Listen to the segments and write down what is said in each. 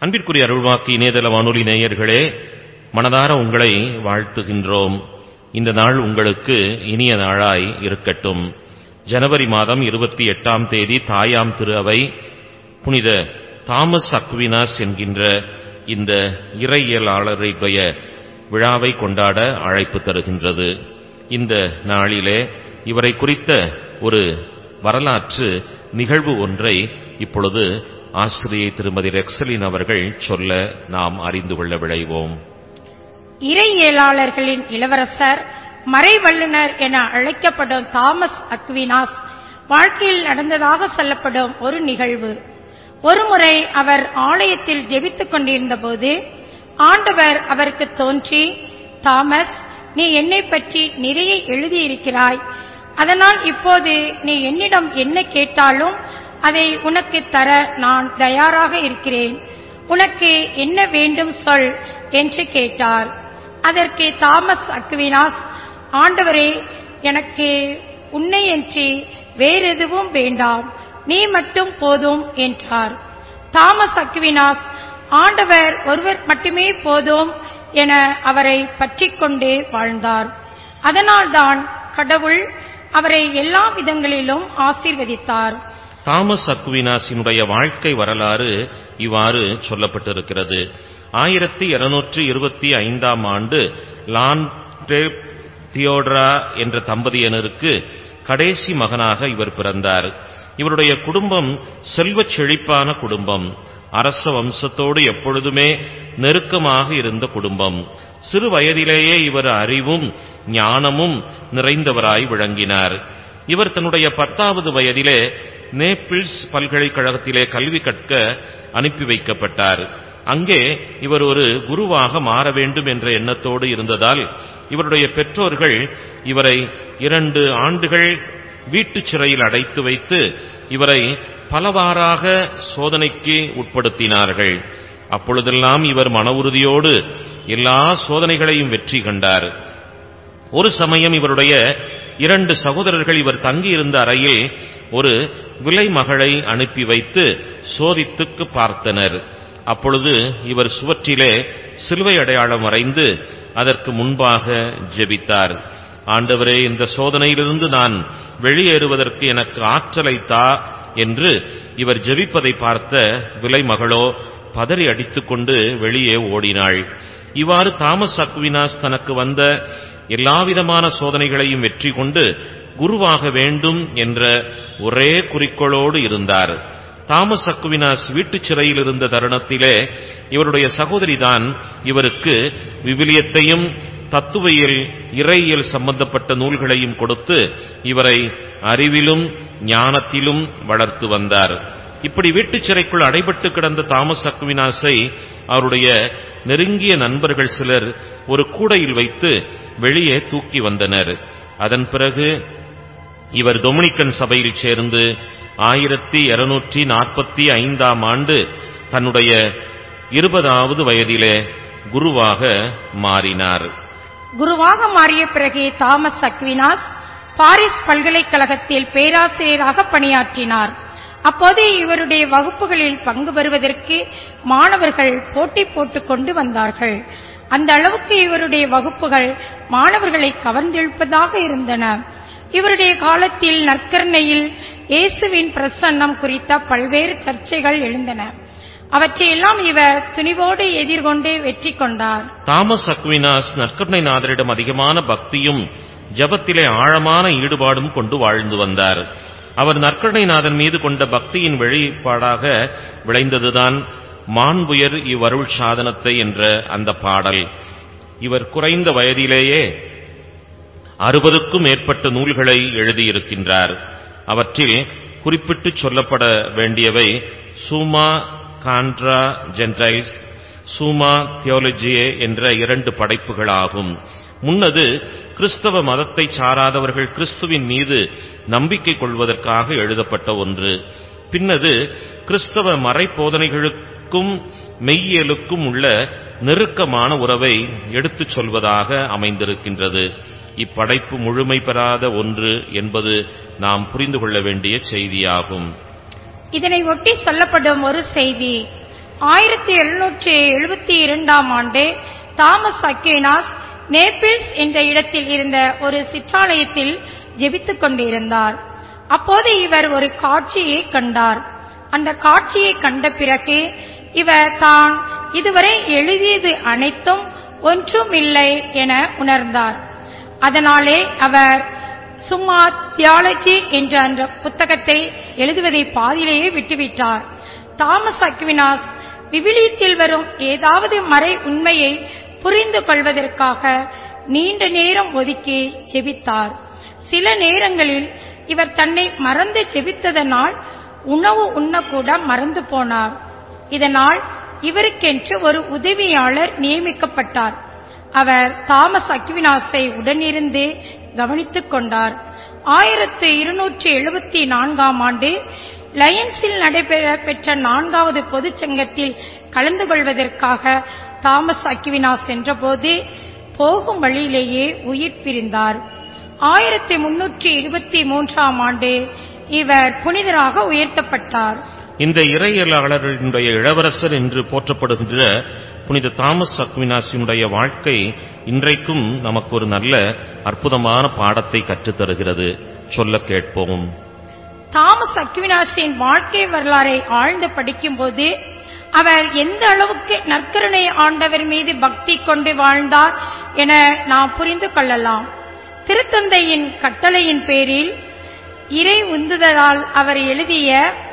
அன்பிற்குரிய அருள்வாக்கு இணையதள வானொலி நேயர்களே, மனதார உங்களை வாழ்த்துகின்றோம். இந்த நாள் உங்களுக்கு இனிய நாளாய் இருக்கட்டும். ஜனவரி மாதம் 28ஆம் தேதி தாயாம் திரு அவை புனித தாமஸ் அக்வினாஸ் என்கின்ற இந்த இறையியலாளருடைய விழாவை கொண்டாட அழைப்பு தருகின்றது. இந்த நாளிலே இவரை குறித்த ஒரு வரலாற்று நிகழ்வு ஒன்றை இப்பொழுது ஆசிரியை திருமதி ரெக்ஸலின் அவர்கள் சொல்ல நாம் அறிந்து கொள்ள விளைவோம். இறையியலாளர்களின் இளவரசர், மறை வல்லுனர் என அழைக்கப்படும் தாமஸ் அக்வினாஸ் வாழ்க்கையில் நடந்ததாக சொல்லப்படும் ஒரு நிகழ்வு. ஒருமுறை அவர் ஆலயத்தில் ஜெபித்துக் கொண்டிருந்த போது ஆண்டவர் அவருக்கு தோன்றி, தாமஸ், நீ என்னை பற்றி நிறைய எழுதியிருக்கிறாய். அதனால் இப்போது நீ என்னிடம் என்ன கேட்டாலும் அதை உனக்கு தர நான் தயாராக இருக்கிறேன். உனக்கு என்ன வேண்டும் சொல் என்று கேட்டார். அதற்கு தாமஸ் அக்வினாஸ், ஆண்டவரே, எனக்கு உன்னையன்றி வேறெதுவும் வேண்டாம், நீ மட்டும் போதும் என்றார். தாமஸ் அக்வினாஸ் ஆண்டவர் ஒருவர் மட்டுமே போதும் என அவரை பற்றிக் கொண்டே வாழ்ந்தார். அதனால்தான் கடவுள் அவரை எல்லா விதங்களிலும் ஆசீர்வதித்தார். தாமஸ் அக்வினாஸினுடைய வாழ்க்கை வரலாறு இவ்வாறு சொல்லப்பட்டிருக்கிறது. 1225ஆம் ஆண்டு லான்ட்ரேப் தியோடரா என்ற தம்பதியினருக்கு கடைசி மகனாக இவர் பிறந்தார். இவருடைய குடும்பம் செல்வச் செழிப்பான குடும்பம். அரச வம்சத்தோடு எப்பொழுதுமே நெருக்கமாக இருந்த குடும்பம். சிறு வயதிலேயே இவர் அறிவும் ஞானமும் நிறைந்தவராய் விளங்கினார். இவர் தன்னுடைய 10வது வயதிலே நேபிள்ஸ் பல்கலைக்கழகத்திலே கல்வி கற்க அனுப்பி வைக்கப்பட்டார். அங்கே இவர் ஒரு குருவாக மாற வேண்டும் என்ற எண்ணத்தோடு இருந்ததால் இவருடைய பெற்றோர்கள் இவரை 2 ஆண்டுகள் வீட்டுச் சிறையில் அடைத்து வைத்து இவரை பலவாறாக சோதனைக்கு உட்படுத்தினார்கள். அப்பொழுதெல்லாம் இவர் மன உறுதியோடு எல்லா சோதனைகளையும் வெற்றி கண்டார். ஒரு சமயம் இவருடைய 2 சகோதரர்கள் இவர் தங்கியிருந்த அறையில் ஒரு விலை மகளை அனுப்பி வைத்து சோதித்துக்கு பார்த்தனர். அப்பொழுது இவர் சுவற்றிலே சிலுவை அடையாளம் வரைந்து அதற்கு முன்பாக ஜெபித்தார். ஆண்டவரே, இந்த சோதனையிலிருந்து நான் வெளியேறுவதற்கு எனக்கு ஆற்றலை தா என்று இவர் ஜெபிப்பதை பார்த்த விலை மகளோ பதறி அடித்துக்கொண்டு வெளியே ஓடினாள். இவ்வாறு தாமஸ் அக்வினாஸ் தனக்கு வந்த எல்லாவிதமான சோதனைகளையும் வெற்றி கொண்டு குருவாக வேண்டும் என்ற ஒரே குறிக்கோளோடு இருந்தார். தாமஸ் அக்வினாஸ் வீட்டுச் சிறையில் இருந்த தருணத்திலே இவருடைய சகோதரிதான் இவருக்கு விவிலியத்தையும் தத்துவியல் இறையியல் சம்பந்தப்பட்ட நூல்களையும் கொடுத்து இவரை அறிவிலும் ஞானத்திலும் வளர்த்து வந்தார். இப்படி வீட்டுச் சிறைக்குள் அடைபட்டு கிடந்த தாமஸ் அக்வினாஸை அவருடைய நெருங்கிய நண்பர்கள் சிலர் ஒரு கூடையில் வைத்து வெளியே தூக்கி வந்தனர். அதன் பிறகு இவர் டொமினிக்கன் சபையில் சேர்ந்து 1245ஆம் ஆண்டு தன்னுடைய 20வது வயதிலே குருவாக மாறினார். குருவாக மாறிய பிறகு தாமஸ் அக்வினாஸ் பாரிஸ் பல்கலைக்கழகத்தில் பேராசிரியராக பணியாற்றினார். அப்போது இவருடைய வகுப்புகளில் பங்கு பெறுவதற்கு மாணவர்கள் போட்டி போட்டுக் கொண்டு வந்தார்கள். அந்த அளவுக்கு இவருடைய வகுப்புகள் மாணவர்களை கவர்ந்தெழுப்பதாக இருந்தன. இவருடைய காலத்தில் நற்கருணையில் இயேசுவின் பிரசன்னம் குறித்த பல்வேறு சர்ச்சைகள் எழுந்தன. அவற்றையெல்லாம் இவர் துணிவோடு எதிர்கொண்டு வெற்றி கொண்டார். தாமஸ் அக்வினாஸ் நற்கருணைநாதரிடம் அதிகமான பக்தியும் ஜபத்திலே ஆழமான ஈடுபாடும் கொண்டு வாழ்ந்து வந்தார். அவர் நற்கருணைநாதன் மீது கொண்ட பக்தியின் வெளிப்பாடாக விளைந்ததுதான் மாண்புயர் இவ்வருள் சாதனத்தை என்ற அந்த பாடல். இவர் குறைந்த வயதிலேயே 60க்கும் மேற்பட்ட நூல்களை எழுதியிருக்கின்றார். அவற்றில் குறிப்பிட்டு சொல்லப்பட வேண்டியவை Summa Contra Gentiles, Summa Theologiae என்ற 2 படைப்புகளாகும். முன்னது கிறிஸ்தவ மதத்தை சாராதவர்கள் கிறிஸ்துவின் மீது நம்பிக்கை கொள்வதற்காக எழுதப்பட்ட ஒன்று. பின்னது கிறிஸ்தவ மறைபோதனைகளுக்கும் மெய்யியலுக்கும் உள்ள நெருக்கமான உறவை எடுத்துச் சொல்வதாக அமைந்திருக்கின்றது. இப்படைப்பு முழுமை பெறாத ஒன்று என்பது நாம் புரிந்து கொள்ள வேண்டிய செய்தியாகும். இதனை ஒட்டி சொல்லப்படும் ஒரு செய்தி, 1772 தாமஸ் அக்வினாஸ் நேபிள்ஸ் என்ற இடத்தில் இருந்த ஒரு சிற்றாலயத்தில் ஜெபித்துக் கொண்டிருந்தார். அப்போது இவர் ஒரு காட்சியை கண்டார். அந்த காட்சியை கண்ட பிறகு இவர் தான் இதுவரை எழுதியது அனைத்தும் ஒன்றுமில்லை என உணர்ந்தார். அதனாலே அவர் சும்மா தியாலஜி என்ற அந்த புத்தகத்தை எழுதுவதை பாதியிலேயே விட்டுவிட்டார். தாமஸ் அக்வினாஸ் விவிலியத்தில் வரும் ஏதாவது மறை உண்மையை புரிந்து கொள்வதற்காக நீண்ட நேரம் ஒதுக்கி ஜெபித்தார். சில நேரங்களில் இவர் தன்னை மறந்து ஜெபித்ததனால் உணவு உண்ணக்கூட மறந்து போனார். இதனால் இவருக்கென்று ஒரு உதவியாளர் நியமிக்கப்பட்டார். அவர் தாமஸ் அக்வினாஸை உடனிருந்து கவனித்துக் கொண்டார். 1274 லயன்ஸில் நடைபெற்ற 4வது பொதுச்சங்கத்தில் கலந்து கொள்வதற்காக தாமஸ் அக்வினாஸ் சென்றபோது போகும் வழியிலேயே உயிர் பிரிந்தார். 1323 இவர் புனிதராக உயர்த்தப்பட்டார். இந்த இறையியலாளர்களுடைய இளவரசர் என்று போற்றப்படுகின்ற புனித தாமஸ் அக்வினாஸினுடைய வாழ்க்கை இன்றைக்கும் நமக்கு ஒரு நல்ல அற்புதமான பாடத்தை கற்றுத்தருகிறது. சொல்ல கேட்போம். தாமஸ் அக்வினாஸின் வாழ்க்கை வரலாறை ஆழ்ந்து படிக்கும்போது அவர் எந்த அளவுக்கு நற்கருணை ஆண்டவர் மீது பக்தி கொண்டு வாழ்ந்தார் என நாம் புரிந்து கொள்ளலாம். திருத்தந்தையின் கட்டளையின் பேரில் இறை உந்துதலால் அவர் எழுதிய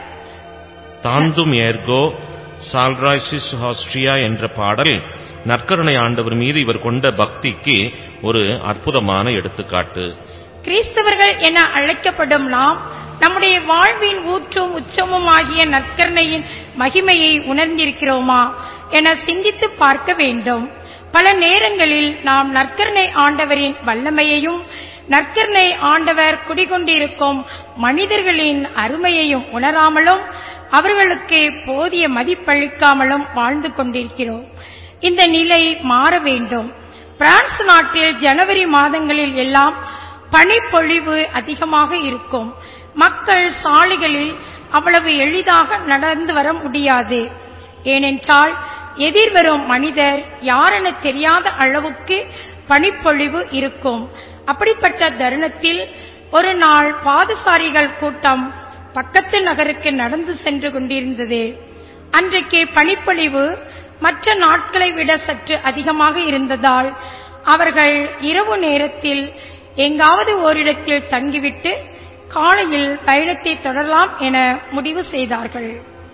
தாந்தும் ஏர்கோ சால்ராய்சிஸ் ஆஸ்ட்ரியா என்ற பாடல் நற்கருணை ஆண்டவர் மீது இவர் கொண்ட பக்திக்கு ஒரு அற்புதமான எடுத்துக்காட்டு. கிறிஸ்தவர்கள் என அழைக்கப்படும் நாம் நம்முடைய வாழ்வின் ஊற்றும் உச்சமும் ஆகிய நற்கருணையின் மகிமையை உணர்ந்திருக்கிறோமா என சிந்தித்து பார்க்க வேண்டும். பல நேரங்களில் நாம் நற்கருணை ஆண்டவரின் வல்லமையையும் நற்கருணை ஆண்டவர் குடிகொண்டிருக்கும் மனிதர்களின் அருமையையும் உணராமலும் அவர்களுக்கு போதிய மதிப்பளிக்காமலும் வாழ்ந்து கொண்டிருக்கிறோம். இந்த நிலை மாற வேண்டும். பிரான்ஸ் நாட்டில் ஜனவரி மாதங்களில் எல்லாம் பனிப்பொழிவு அதிகமாக இருக்கும். மக்கள் சாலைகளில் அவ்வளவு எளிதாக நடந்து வர முடியாது. ஏனென்றால் எதிர்வரும் மனிதர் யாரென தெரியாத அளவுக்கு பனிப்பொழிவு இருக்கும். அப்படிப்பட்ட தருணத்தில் ஒரு நாள் பாதசாரிகள் கூட்டம் பக்கத்து நகருக்கு நடந்து சென்று கொண்டிருந்தது. அன்றைக்கு பனிப்பொழிவு மற்ற நாட்களை விட சற்று அதிகமாக இருந்ததால் அவர்கள் இரவு நேரத்தில் எங்காவது ஓரிடத்தில் தங்கிவிட்டு காலையில் பயணத்தை தொடரலாம் என முடிவு செய்தார்கள்.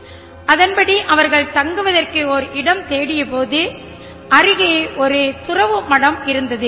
அதன்படி அவர்கள் தங்குவதற்கு ஒரு இடம் தேடிய போது அருகே ஒரு துறவு மடம் இருந்தது.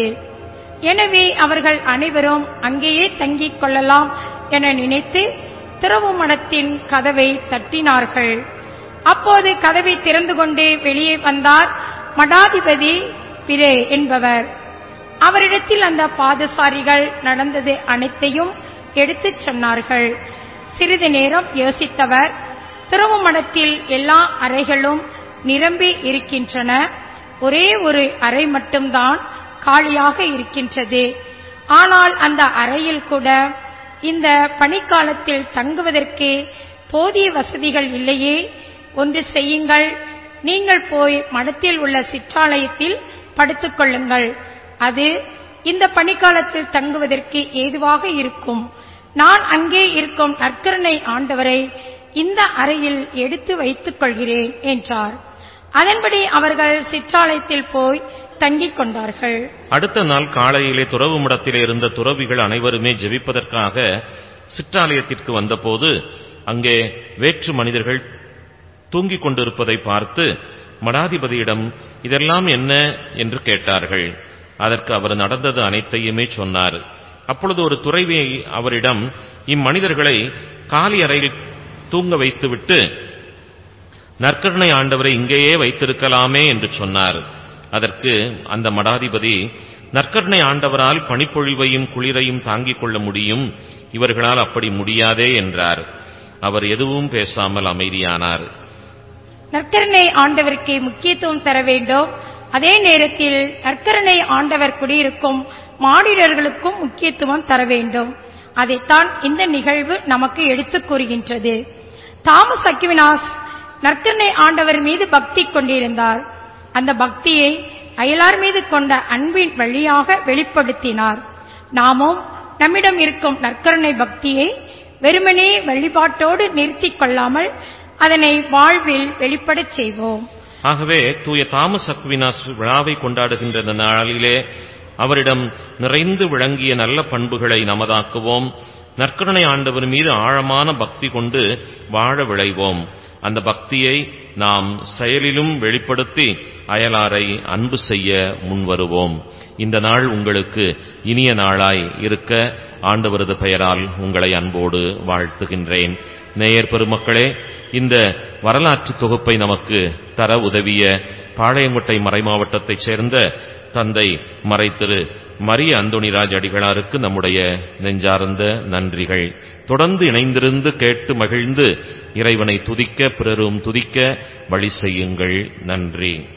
எனவே அவர்கள் அனைவரும் அங்கேயே தங்கிக் கொள்ளலாம் என நினைத்து துறவு மடத்தின் கதவை தட்டினார்கள். அப்போது கதவை திறந்து கொண்டு வெளியே வந்தார் மடாதிபதி பிரே என்பவர். அவரிடத்தில் அந்த பாதசாரிகள் நடந்தது அனைத்தையும் எடுத்துச் சொன்னார்கள். சிறிது நேரம் யோசித்தவர், துறவு மடத்தில் எல்லா அறைகளும் நிரம்பி இருக்கின்றன, ஒரே ஒரு அறை மட்டும்தான் காலியாக இருக்கின்றது. ஆனால் அந்த அறையில் கூட இந்த பனிக்காலத்தில் தங்குவதற்கு போதிய வசதிகள் இல்லையே. ஒன்று செய்யுங்கள், நீங்கள் போய் மடத்தில் உள்ள சிற்றாலயத்தில் படுத்துக் கொள்ளுங்கள். அது இந்த பனிக்காலத்தில் தங்குவதற்கு ஏதுவாக இருக்கும். நான் அங்கே இருக்கும் நற்கருணை ஆண்டவரை இந்த அறையில் எடுத்து வைத்துக் கொள்கிறேன் என்றார். அதன்படி அவர்கள் சிற்றாலயத்தில் போய் தங்கிக் கொண்டார்கள். அடுத்த நாள் காலையிலே துறவு மடத்திலே இருந்த துறவிகள் அனைவருமே ஜெபிப்பதற்காக சிற்றாலயத்திற்கு வந்தபோது அங்கே வேற்று மனிதர்கள் தூங்கிக் கொண்டிருப்பதை பார்த்து மடாதிபதியிடம் இதெல்லாம் என்ன என்று கேட்டார்கள். அதற்கு அவர் நடந்தது அனைத்தையுமே சொன்னார். அப்பொழுது ஒரு துறவி அவரிடம் இம்மனிதர்களை காலி அறையில் தூங்க வைத்துவிட்டு நற்கருணை ஆண்டவரை இங்கேயே வைத்திருக்கலாமே என்று சொன்னார். அதற்கு அந்த மடாதிபதி, நற்கருணை ஆண்டவரால் பனிப்பொழிவையும் குளிரையும் தாங்கிக் கொள்ள முடியும், இவர்களால் அப்படி முடியாதே என்றார். அவர் எதுவும் பேசாமல் அமைதியானார். நற்கருணை ஆண்டவருக்கு முக்கியத்துவம் தர வேண்டும். அதே நேரத்தில் நற்கருணை ஆண்டவர் குடியிருக்கும் மானிடர்களுக்கும் முக்கியத்துவம் தர வேண்டும். அதைத்தான் இந்த நிகழ்வு நமக்கு எடுத்துக் கூறுகின்றது. தாமஸ் அக்வினாஸ் நற்கருணை ஆண்டவர் மீது பக்தி கொண்டிருந்தார். அந்த பக்தியை அயலார் மீது கொண்ட அன்பின் வழியாக வெளிப்படுத்தினார். நாமும் நம்மிடம் இருக்கும் நற்கருணை பக்தியை வெறுமனே வழிபாட்டோடு நிறுத்திக் கொள்ளாமல் அதனை வாழ்வில் வெளிப்படச் செய்வோம். ஆகவே தூய தாமஸ் அக்வினாஸ் விழாவை கொண்டாடுகின்ற இந்த நாளிலே அவரிடம் நிறைந்து விளங்கிய நல்ல பண்புகளை நமதாக்குவோம். நற்கருணை ஆண்டவர் மீது ஆழமான பக்தி கொண்டு வாழ விளைவோம். அந்த பக்தியை நாம் செயலிலும் வெளிப்படுத்தி அயலாரை அன்பு செய்ய முன்வருவோம். இந்த நாள் உங்களுக்கு இனிய நாளாய் இருக்க ஆண்டவரது பெயரால் உங்களை அன்போடு வாழ்த்துகின்றேன். நேயர் பெருமக்களே, இந்த வரலாற்று தொகுப்பை நமக்கு தர உதவிய பாளையங்கோட்டை மறைமாவட்டத்தைச் சேர்ந்த தந்தை மறைதிரு மரிய அந்தோணிராஜ் அடிகளாருக்கு நம்முடைய நெஞ்சார்ந்த நன்றிகள். தொடர்ந்து இணைந்திருந்து கேட்டு மகிழ்ந்து இறைவனை துதிக்க பிறரும் துதிக்க வழி செய்யுங்கள். நன்றி.